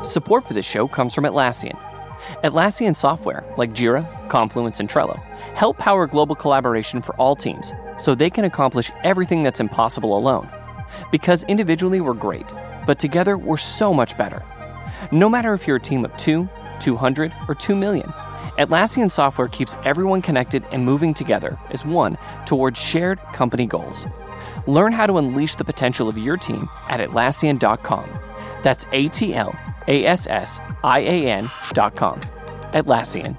Support for this show comes from Atlassian. Atlassian software, like Jira, Confluence, and Trello, help power global collaboration for all teams so they can accomplish everything that's impossible alone. Because individually we're great, but together we're so much better. No matter if you're a team of 2, 200, or 2 million, Atlassian software keeps everyone connected and moving together as one towards shared company goals. Learn how to unleash the potential of your team at Atlassian.com. That's Atlassian.com. Atlassian.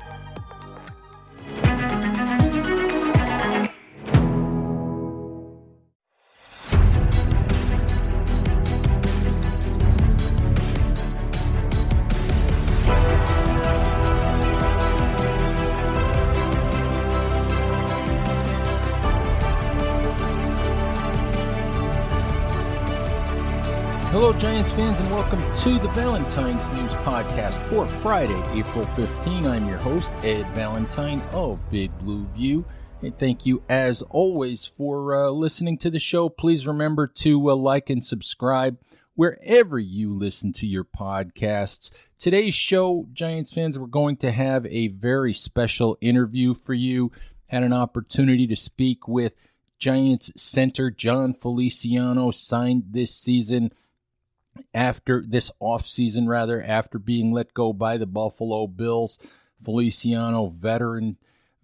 Hello, Giants fans, and welcome to the Valentine's News Podcast for Friday, April 15. I'm your host, Ed Valentine of Big Blue View. And thank you, as always, for listening to the show. Please remember to like and subscribe wherever you listen to your podcasts. Today's show, Giants fans, we're going to have a very special interview for you. Had an opportunity to speak with Giants center Jon Feliciano, signed this season. After this offseason, after being let go by the Buffalo Bills. Feliciano, veteran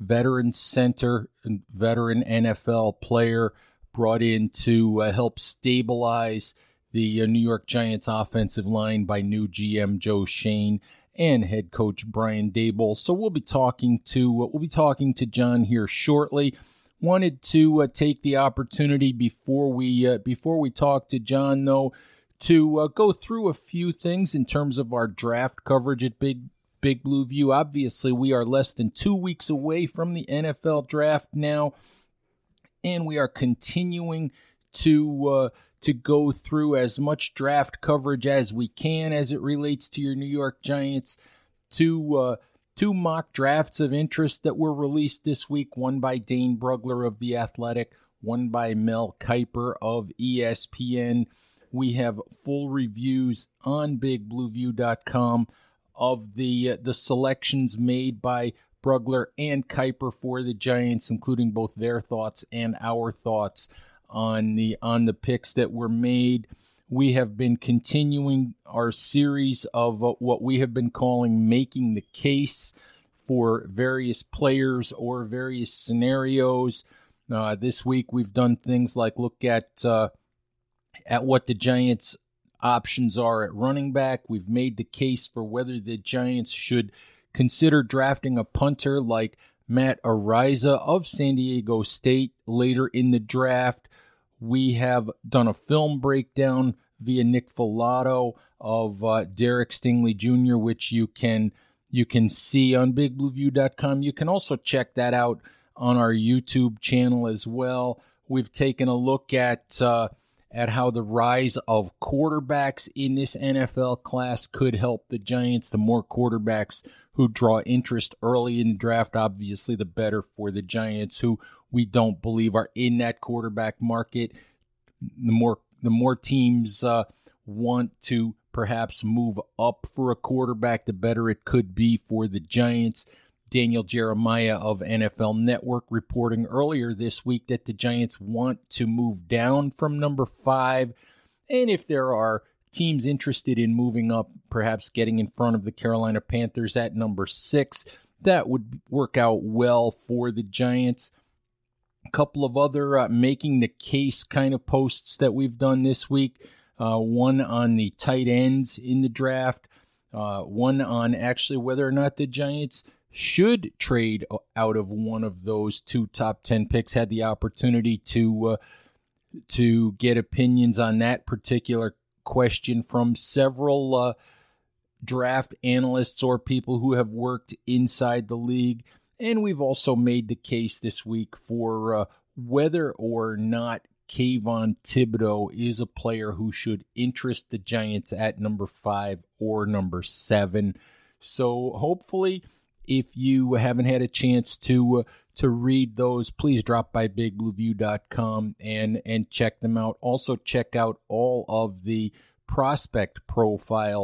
center and veteran NFL player, brought in to help stabilize the New York Giants offensive line by new GM Joe Schoen and head coach Brian Daboll. So we'll be talking to Jon here shortly. Wanted to take the opportunity before we talk to Jon, though, to go through a few things in terms of our draft coverage at Big Blue View. Obviously, we are less than 2 weeks away from the NFL draft now, and we are continuing to go through as much draft coverage as we can as it relates to your New York Giants. Two mock drafts of interest that were released this week, one by Dane Brugler of The Athletic, one by Mel Kiper of ESPN. We have full reviews on BigBlueView.com of the selections made by Brugler and Kiper for the Giants, including both their thoughts and our thoughts on the picks that were made. We have been continuing our series of what we have been calling making the case for various players or various scenarios. This week we've done things like look at what the Giants' options are at running back. We've made the case for whether the Giants should consider drafting a punter like Matt Araiza of San Diego State later in the draft. We have done a film breakdown via Nick Filato of Derek Stingley Jr., which you can see on BigBlueView.com. You can also check that out on our YouTube channel as well. We've taken a look at how the rise of quarterbacks in this NFL class could help the Giants. The more quarterbacks who draw interest early in the draft, obviously, the better for the Giants, who we don't believe are in that quarterback market. The more teams want to perhaps move up for a quarterback, the better it could be for the Giants. Daniel Jeremiah of NFL Network reporting earlier this week that the Giants want to move down from number 5. And if there are teams interested in moving up, perhaps getting in front of the Carolina Panthers at number 6, that would work out well for the Giants. A couple of other making the case kind of posts that we've done this week. One on the tight ends in the draft. One on actually whether or not the Giants should trade out of one of those 2 top 10 picks. Had the opportunity to get opinions on that particular question from several draft analysts or people who have worked inside the league. And we've also made the case this week for whether or not Kayvon Thibodeaux is a player who should interest the Giants at number 5 or number 7. So hopefully, if you haven't had a chance to read those, please drop by BigBlueView.com and check them out. Also, check out all of the prospect profiles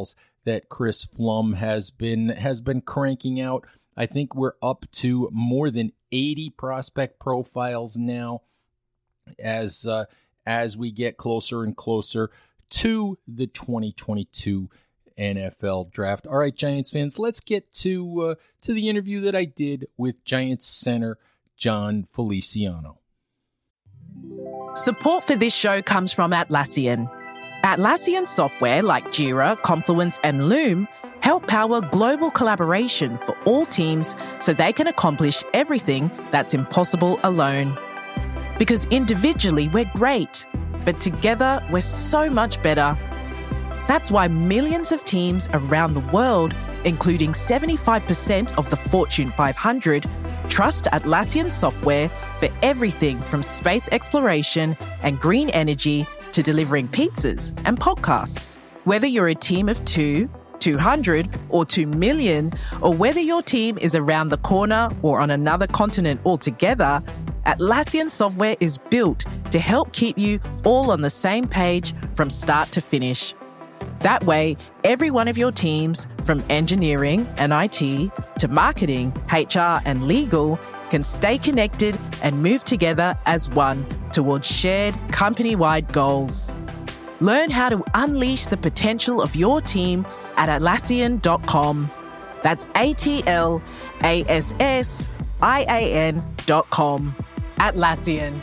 that Chris Pflum has been cranking out. I think we're up to more than 80 prospect profiles now as we get closer and closer to the 2022 NFL draft. All right, Giants fans, let's get to the interview that I did with Giants center Jon Feliciano. Support for this show comes from Atlassian. Atlassian software like Jira, Confluence, and Loom help power global collaboration for all teams so they can accomplish everything that's impossible alone. Because individually we're great, but together we're so much better. That's why millions of teams around the world, including 75% of the Fortune 500, trust Atlassian software for everything from space exploration and green energy to delivering pizzas and podcasts. Whether you're a team of 2, 200, or 2 million, or whether your team is around the corner or on another continent altogether, Atlassian software is built to help keep you all on the same page from start to finish. That way, every one of your teams, from engineering and IT to marketing, HR, and legal, can stay connected and move together as one towards shared company-wide goals. Learn how to unleash the potential of your team at Atlassian.com. That's ATLASSIAN.com. Atlassian.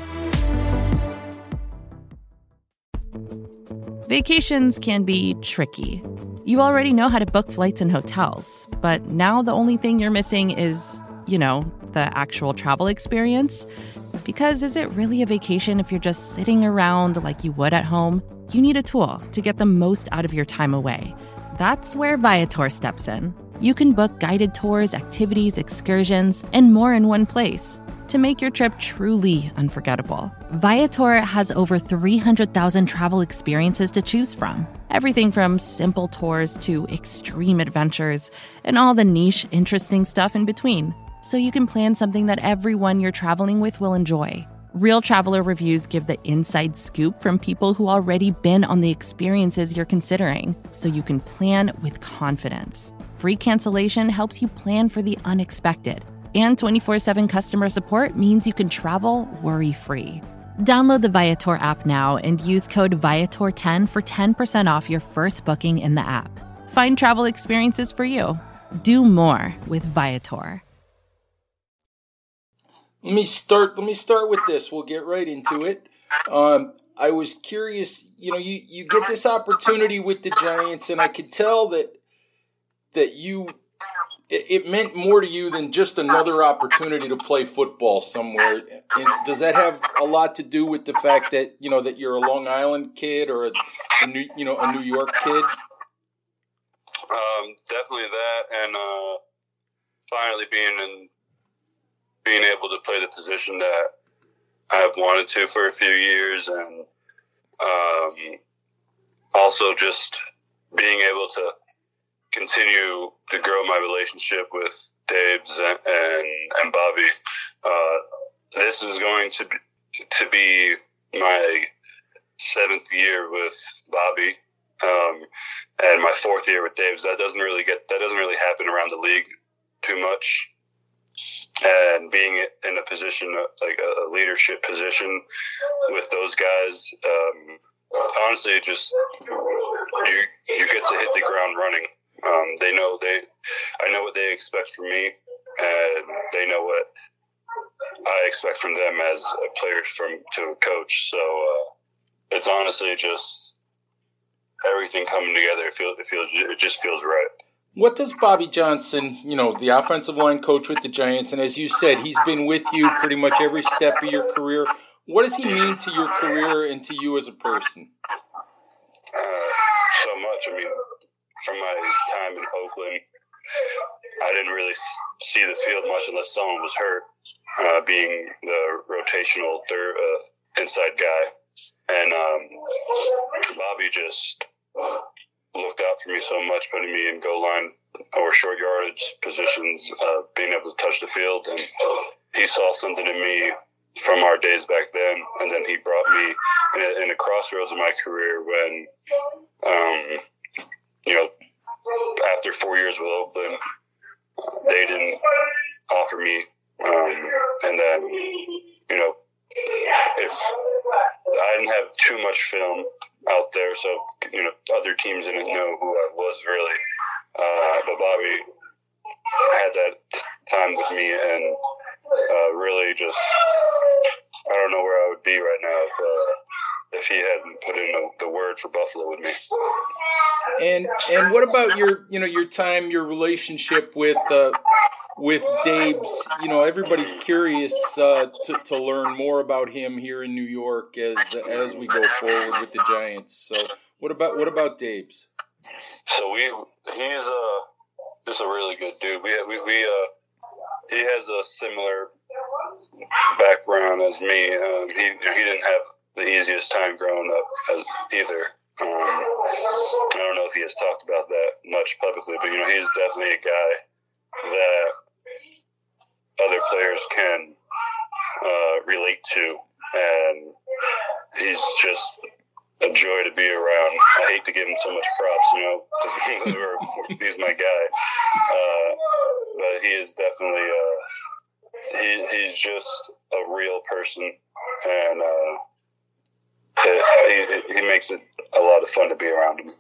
Vacations can be tricky. You already know how to book flights and hotels, but now the only thing you're missing is, the actual travel experience. Because is it really a vacation if you're just sitting around like you would at home? You need a tool to get the most out of your time away. That's where Viator steps in. You can book guided tours, activities, excursions, and more in one place to make your trip truly unforgettable. Viator has over 300,000 travel experiences to choose from. Everything from simple tours to extreme adventures and all the niche, interesting stuff in between. So you can plan something that everyone you're traveling with will enjoy. Real traveler reviews give the inside scoop from people who already been on the experiences you're considering, so you can plan with confidence. Free cancellation helps you plan for the unexpected. And 24/7 customer support means you can travel worry-free. Download the Viator app now and use code Viator10 for 10% off your first booking in the app. Find travel experiences for you. Do more with Viator. Let me start with this. We'll get right into it. I was curious, you get this opportunity with the Giants, and I could tell that it meant more to you than just another opportunity to play football somewhere. And does that have a lot to do with the fact that, that you're a Long Island kid or a New York kid? Definitely that, and finally being able to play the position that I have wanted to for a few years, and also just being able to continue to grow my relationship with Daves and Bobby. This is going to be my 7th year with Bobby, and my 4th year with Daves. That doesn't really happen around the league too much. And being in a position, like a leadership position with those guys, honestly, just you get to hit the ground running. I know what they expect from me, and they know what I expect from them as a player to a coach. So it's honestly just everything coming together. It just feels right. What does Bobby Johnson, the offensive line coach with the Giants, and as you said, he's been with you pretty much every step of your career. What does he mean to your career and to you as a person? So much. I mean, from my time in Oakland, I didn't really see the field much unless someone was hurt, being the rotational third inside guy. And Bobby just looked out for me so much, putting me in goal line or short yardage positions, being able to touch the field. And he saw something in me from our days back then, and then he brought me in a crossroads of my career when, after 4 years with Oakland, they didn't offer me. And then, you know, if I didn't have too much film out there, so, you know, other teams didn't know who I was really. But Bobby had that time with me and really just, I don't know where I would be right now if he hadn't put in the word for Buffalo with me. And what about your time, your relationship with Dabes? You know, everybody's curious to learn more about him here in New York as we go forward with the Giants. So what about Dabes? So he's just a really good dude. He has a similar background as me. He didn't have the easiest time growing up either. I don't know if he has talked about that much publicly, but, you know, he's definitely a guy that other players can relate to, and he's just a joy to be around. I hate to give him so much props, you know, because he's my guy, but he is definitely he's just a real person, and he makes it a lot of fun to be around him.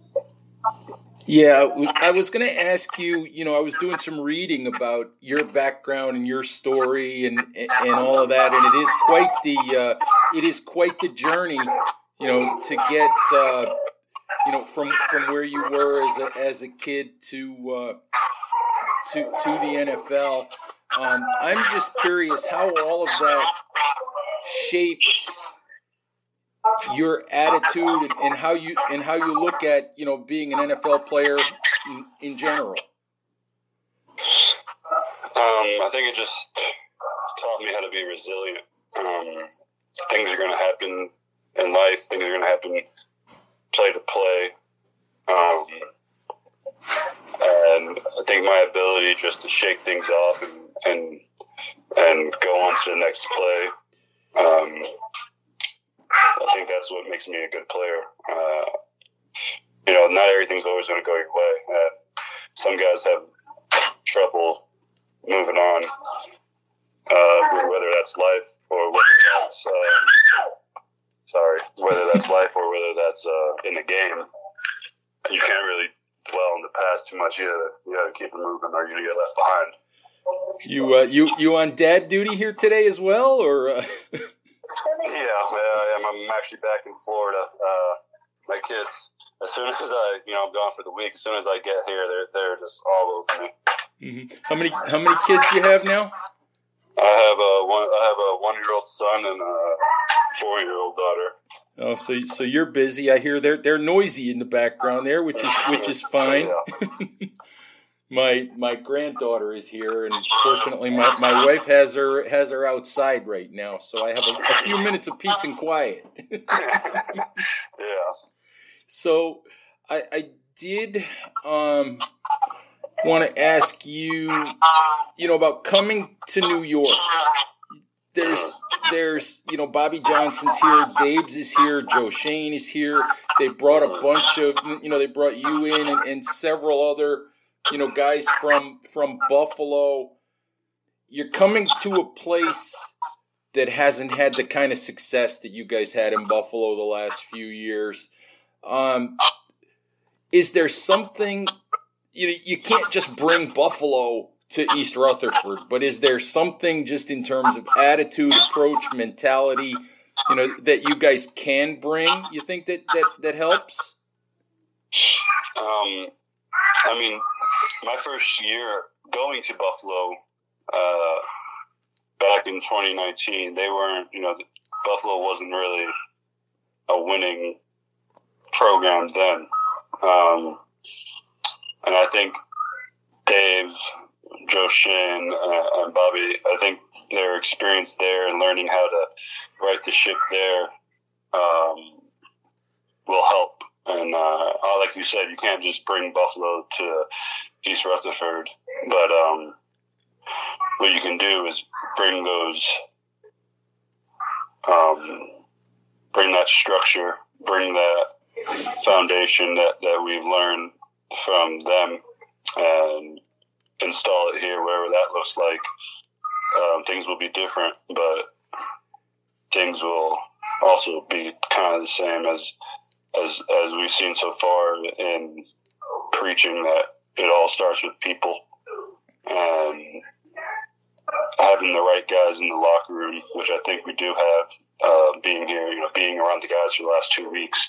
Yeah, I was going to ask you, you know, I was doing some reading about your background and your story and all of that, and it is quite the journey, you know, to get you know, from where you were as a kid to the NFL. I'm just curious how all of that shapes your attitude and how you look at, you know, being an NFL player in general. I think it just taught me how to be resilient. Things are going to happen in life. Things are going to happen play to play. And I think my ability just to shake things off and go on to the next play, I think that's what makes me a good player. You know, not everything's always going to go your way. Some guys have trouble moving on, whether that's life or whether that's life or whether that's in the game. You can't really dwell in the past too much. You got to keep it moving, or you're gonna get left behind. You on dad duty here today as well, or? Yeah, I'm actually back in Florida. My kids, as soon as I'm gone for the week. As soon as I get here, they're just all over me. Mm-hmm. How many kids do you have now? I have a 1-year-old son and a 4-year-old daughter. Oh, so you're busy. I hear they're noisy in the background there, which is fine. My granddaughter is here, and fortunately, my wife has her outside right now, so I have a few minutes of peace and quiet. Yeah. So I did want to ask you, you know, about coming to New York. There's you know, Bobby Johnson's here, Dabes is here, Joe Schoen is here. They brought a bunch of, you know, they brought you in and several other, you know, guys from Buffalo. You're coming to a place that hasn't had the kind of success that you guys had in Buffalo the last few years. Is there something, you know, you can't just bring Buffalo to East Rutherford, but is there something just in terms of attitude, approach, mentality, you know, that you guys can bring? You think that helps? I mean, my first year going to Buffalo, back in 2019, they weren't, you know, Buffalo wasn't really a winning program then. And I think Dave, Joe Schoen, and Bobby, I think their experience there and learning how to right the ship there will help. And like you said, you can't just bring Buffalo to East Rutherford, but what you can do is bring that structure, bring that foundation that we've learned from them, and install it here, wherever that looks like. Things will be different, but things will also be kind of the same as we've seen so far in preaching that it all starts with people and having the right guys in the locker room, which I think we do have, being here, being around the guys for the last 2 weeks.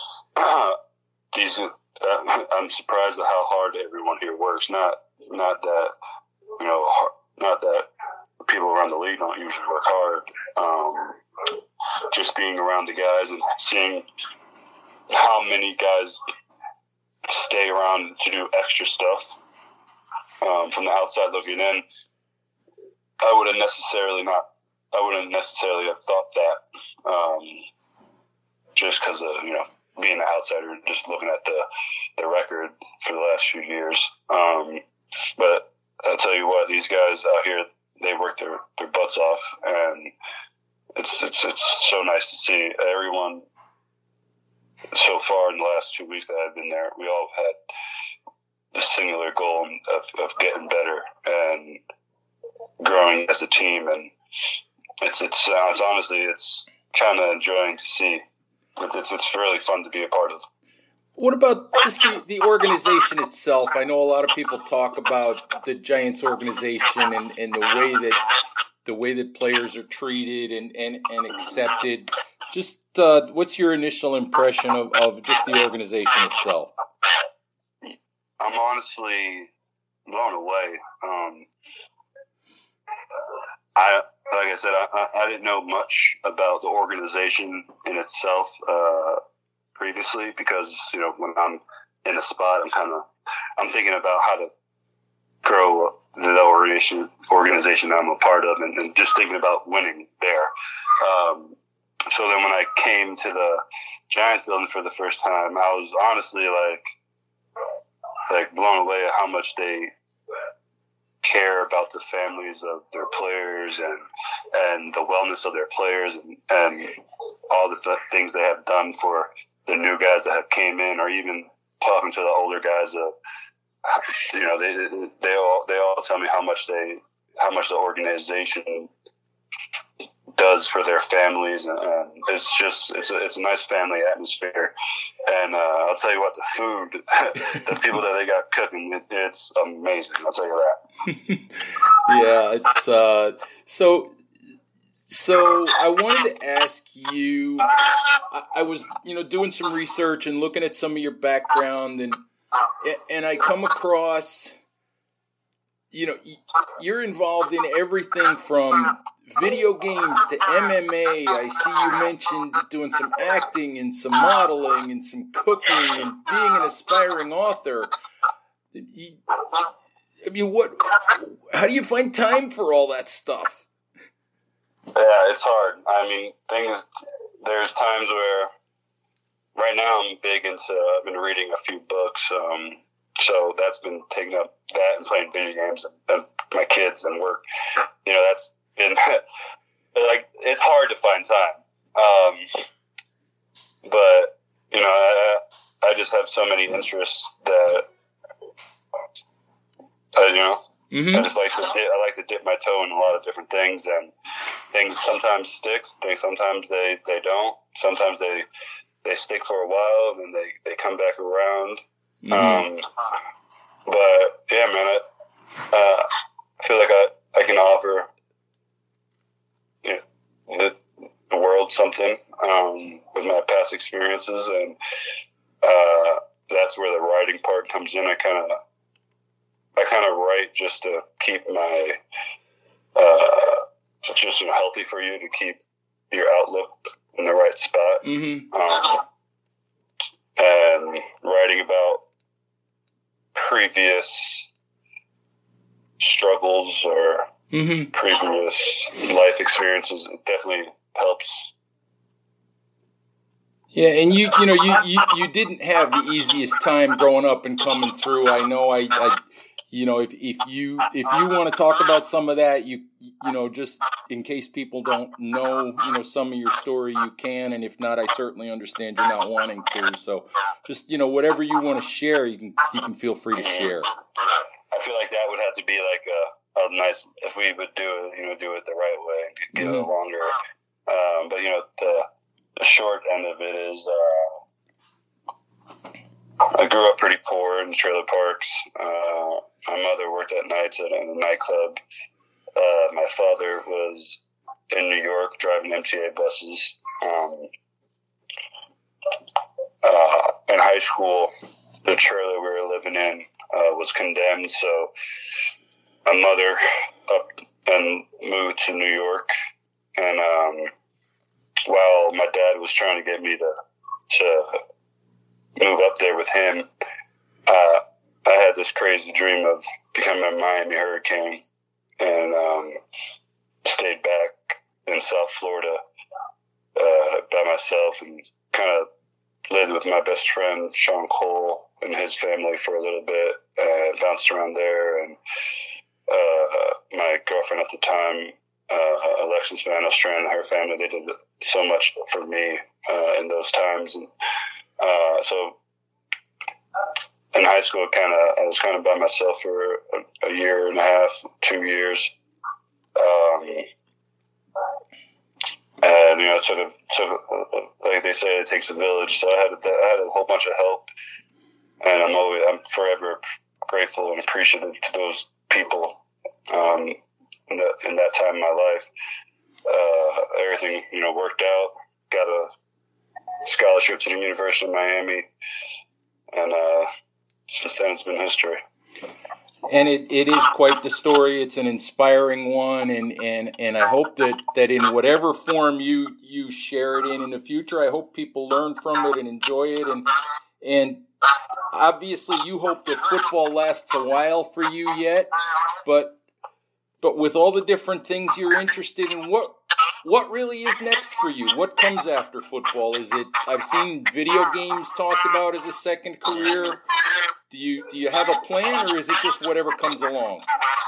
I'm surprised at how hard everyone here works. Not that, not that people around the league don't usually work hard. Just being around the guys and seeing how many guys stay around to do extra stuff. From the outside looking in, I wouldn't necessarily have thought that, just because of being an outsider, just looking at the record for the last few years. But I'll tell you what, these guys out here, they work their butts off, and it's so nice to see everyone. So far in the last 2 weeks that I've been there, we all have had the singular goal of getting better and growing as a team, and it's honestly, it's kind of enjoying to see. It's really fun to be a part of. What about just the organization itself? I know a lot of people talk about the Giants organization and the way that players are treated and accepted. Just what's your initial impression of just the organization itself? I'm honestly blown away. Like I said, I didn't know much about the organization in itself previously, because when I'm in a spot, I'm thinking about how to grow the organization that I'm a part of, and just thinking about winning there. So then when I came to the Giants building for the first time, I was honestly like blown away at how much they care about the families of their players and the wellness of their players and all the things they have done for the new guys that have came in, or even talking to the older guys. They all tell me how much the organization does for their families, and it's a nice family atmosphere. And I'll tell you what, the food, the people that they got cooking, it's amazing. I'll tell you that. Yeah, it's so I wanted to ask you. I was doing some research and looking at some of your background, and I come across you're involved in everything from video games to MMA. I see you mentioned doing some acting and some modeling and some cooking and being an aspiring author. I mean, how do you find time for all that stuff? Yeah, it's hard. I mean, there's times where, right now I've been reading a few books, so that's been taking up that, and playing video games and my kids and work. That's been it's hard to find time. But I just have so many interests that I just like to dip my toe in a lot of different things, and things sometimes sticks, sometimes they don't. Sometimes they stick for a while, and then they come back around. Mm-hmm. But yeah, man, I feel like I can offer the world something with my past experiences, and that's where the writing part comes in. I kind of write just to keep my just healthy for you, to keep your outlook in the right spot. Mm-hmm. And writing about previous struggles or mm-hmm. previous life experiences, it definitely helps. Yeah, and you didn't have the easiest time growing up and coming through. I know if you want to talk about some of that, you just in case people don't know, some of your story, you can, and if not, I certainly understand you're not wanting to. So just whatever you want to share, you can feel free to share. have to be like a nice, if we would do it, do it the right way and get it longer. But the short end of it is, I grew up pretty poor in trailer parks. My mother worked at nights at a nightclub. My father was in New York driving MTA buses. In high school, the trailer we were living in was condemned, so my mother up and moved to New York. And while my dad was trying to get me to move up there with him, I had this crazy dream of becoming a Miami Hurricane, and stayed back in South Florida by myself and kind of lived with my best friend Sean Cole and his family for a little bit, and bounced around there. And my girlfriend at the time, Alexis Van Ostrand, and her family, they did so much for me in those times. And so in high school, I was kind of by myself for a year and a half, 2 years. And sort of like they say, it takes a village. So I had a whole bunch of help, and I'm forever grateful and appreciative to those people in that time in my life. Everything worked out. Got a scholarship to the University of Miami, and since then it's been history. And it is quite the story. It's an inspiring one, and I hope that in whatever form you share it in the future, I hope people learn from it and enjoy it. And obviously you hope that football lasts a while for you yet, but with all the different things you're interested in, what really is next for you? What comes after football? Is it, I've seen video games talked about as a second career. Do you have a plan, or is it just whatever comes along?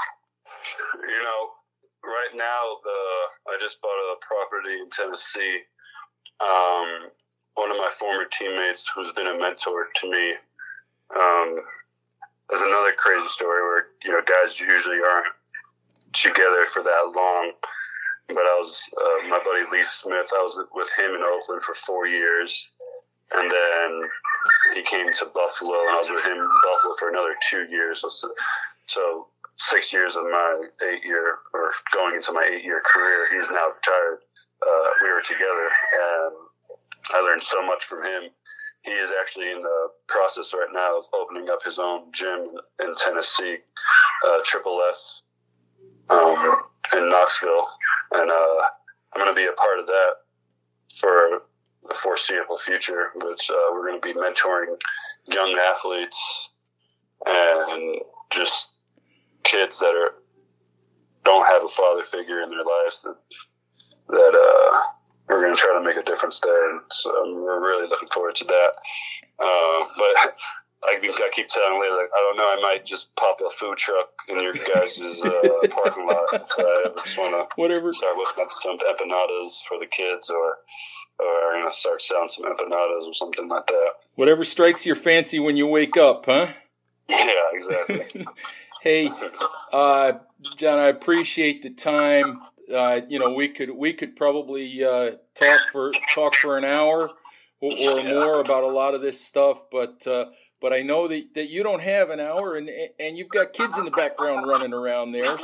Right now, I just bought a property in Tennessee. One of my former teammates, who's been a mentor to me, there's another crazy story where guys usually aren't together for that long. But I was my buddy Lee Smith. I was with him in Oakland for 4 years, and then he came to Buffalo, and I was with him in Buffalo for another 2 years. So 6 years of my 8-year, or going into my 8-year career, he's now retired. We were together, and I learned so much from him. He is actually in the process right now of opening up his own gym in Tennessee, Triple F, in Knoxville. And I'm going to be a part of that for the foreseeable future, which we're going to be mentoring young athletes and just kids that don't have a father figure in their lives that we're going to try to make a difference there. And so we're really looking forward to that. But I keep telling Lee, I don't know, I might just pop a food truck in your guys' parking lot if I ever just want to start whipping up some empanadas for the kids, or start selling some empanadas or something like that. Whatever strikes your fancy when you wake up, huh? Yeah, exactly. Hey, John, I appreciate the time. We could probably talk for an hour or more about a lot of this stuff, but I know that you don't have an hour, and you've got kids in the background running around there.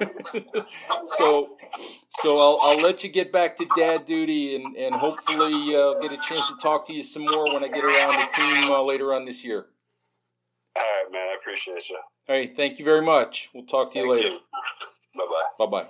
So I'll let you get back to dad duty, and hopefully get a chance to talk to you some more when I get around the team later on this year. All right, man. I appreciate you. All right. Thank you very much. We'll talk to you later. Bye-bye. Bye-bye.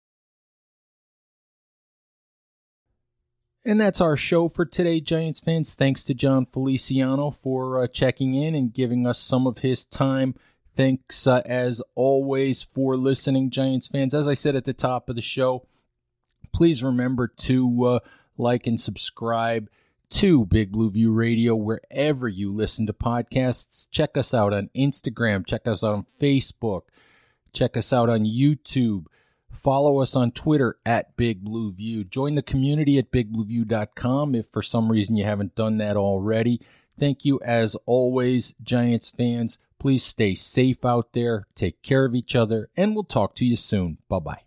And that's our show for today, Giants fans. Thanks to John Feliciano for checking in and giving us some of his time. Thanks, as always, for listening, Giants fans. As I said at the top of the show, please remember to like and subscribe to Big Blue View Radio wherever you listen to podcasts. Check us out on Instagram. Check us out on Facebook. Check us out on YouTube. Follow us on Twitter at Big Blue View. Join the community at bigblueview.com if for some reason you haven't done that already. Thank you, as always, Giants fans. Please Please stay safe out there, take care of each other, and we'll talk to you soon. Bye-bye.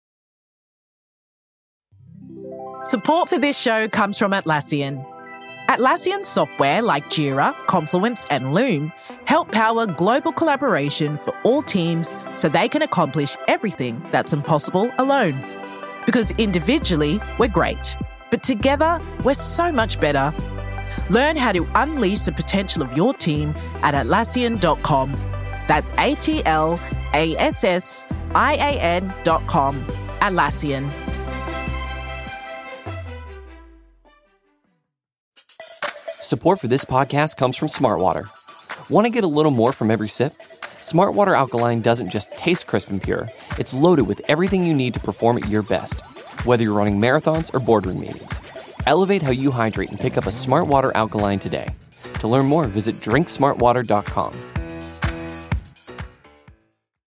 Support for this show comes from Atlassian. Atlassian software like Jira, Confluence, and Loom help power global collaboration for all teams so they can accomplish everything that's impossible alone. Because individually, we're great, but together, we're so much better. Learn how to unleash the potential of your team at Atlassian.com. That's Atlassian.com. Atlassian. Support for this podcast comes from Smartwater. Want to get a little more from every sip? Smartwater Alkaline doesn't just taste crisp and pure. It's loaded with everything you need to perform at your best, whether you're running marathons or boardroom meetings. Elevate how you hydrate and pick up a Smartwater Alkaline today. To learn more, visit drinksmartwater.com.